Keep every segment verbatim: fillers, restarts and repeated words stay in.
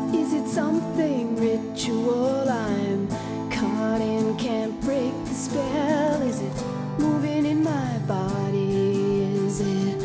Is it something ritual I'm caught in, can't break the spell? Is it moving in my body? Is it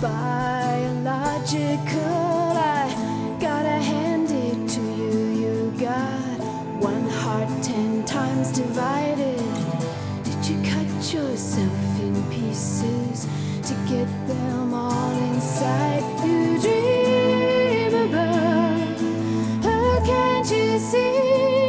biological? I gotta hand it to you. You got one heart ten times divided. Did you cut yourself in pieces to get them all inside? You dream about her, can't you see?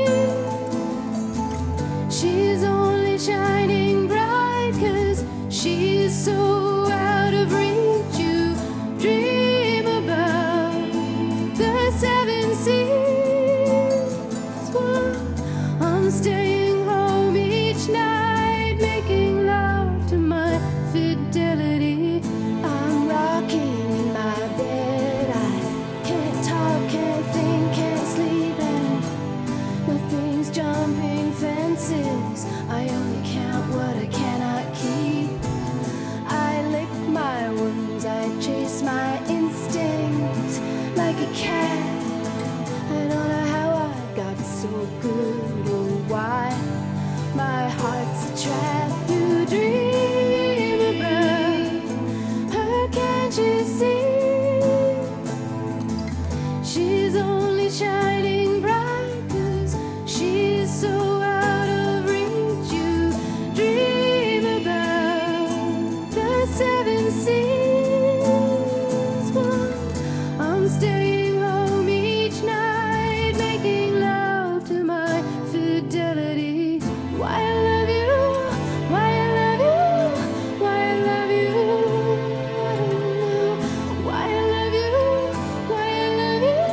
She's only shining bright 'cause she's so out of reach. You dream about the seven seas. Well, I'm staying home each night, making love to my fidelity. I'm rocking in my bed. I can't talk, can't think, can't sleep, and nothing's jumping fences. I only count what I cannot keep. I lick my wounds, I chase my instincts like a cat. I don't know how I got so good or why my heart's a trap. You dream about her, can't you see? She's only shining bright 'cause she's so out of reach. You dream about the seven seas. Well, I'm staying home each night, making love to my fidelity. Why I love you, why I love you, why I love you, I don't know. Why I love you, why I love you.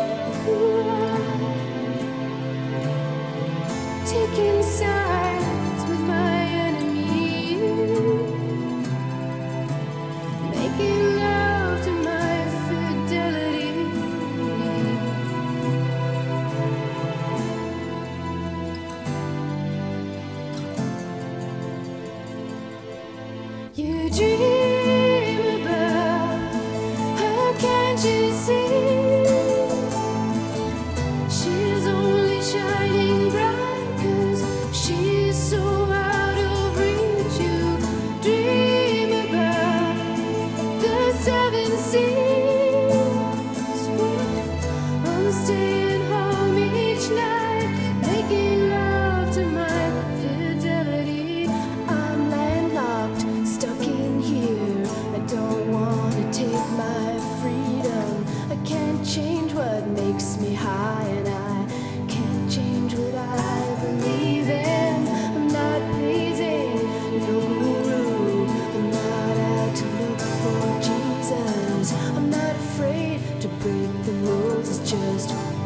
Taking sides with my enemy, making love to my fidelity. You dream about her, can't you see? She's only shining bright 'cause she's so out of reach. You dream about the seven seas. Well, I'm staying home each night, making love to my fidelity. I'm landlocked, stuck in here. I don't wanna take my freedom. I can't change what makes me high, and I can't change what I believe in. I'm not pleasing no guru. I'm not out to look for Jesus. I'm not afraid to break the rules. It's just